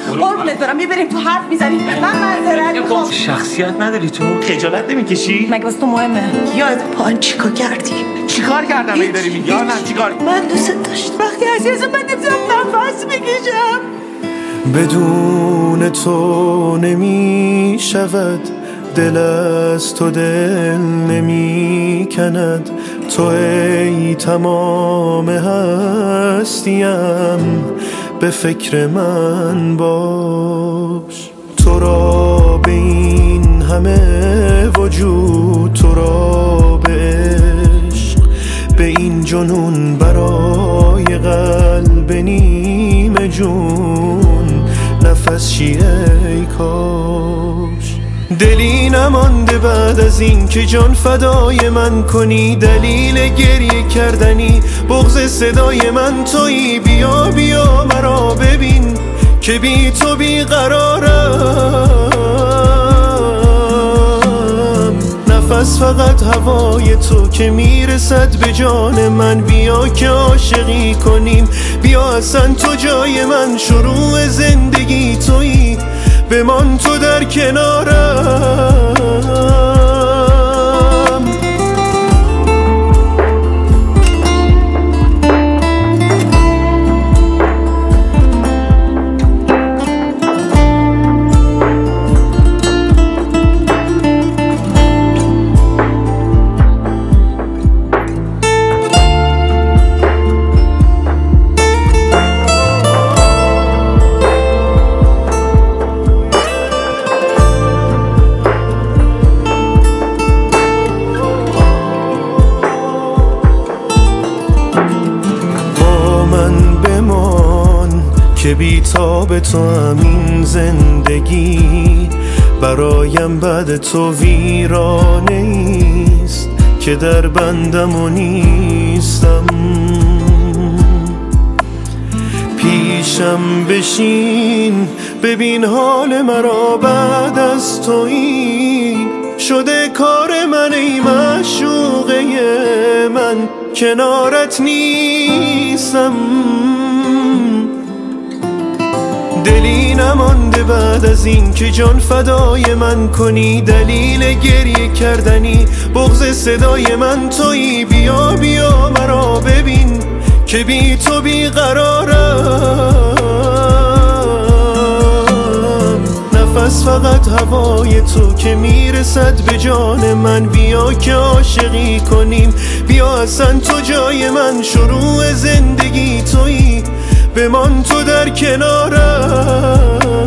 قربونت برم میبریم تو حرف میزنیم. من معذرت میخوام. شخصیت نداری تو؟ خجالت نمیکشی؟ مگه واسه تو مهمه؟ یادت پایین چیکار کردی؟ چیکار کردم ای داری میگی؟ یا نه چیکار؟ من دوست داشتم وقتی عزیزم من نمیتونم نفس بکشم. بدون تو نمی شود دل از تو دل نمی کند. تو ای تمام هستیم به فکر من باش. تو را به این همه وجود، تو را به عشق، به این جنون برای قلب نیمه جون نفس چی ای کاش. دلی نمانده بعد از این که جان فدای من کنی. دلیل گریه کردنی بغض صدای من تویی. بیا بیا مرا ببین که بی تو بیقرارم. نفس فقط هوای تو که میرسد به جان من. بیا که عاشقی کنیم، بیا اصلا تو جای من. شروع زندگی تویی، بمان تو در کنارم. که بی تاب تو همین زندگی برایم بعد تو ویرانه ایست که در بندم و نیستم. پیشم بشین ببین حال مرا بعد از تو. این شده کار من ای معشوقه من، کنارت نیستم. دلی نمانده بعد از این که جان فدای من کنی. دلیل گریه کردنی بغض صدای من تویی. بیا بیا مرا ببین که بی تو بیقرارم. نفس فقط هوای تو که میرسد به جان من. بیا که عاشقی کنیم، بیا اصلا تو جای من. شروع زندگی تویی، بمان تو در کنارم.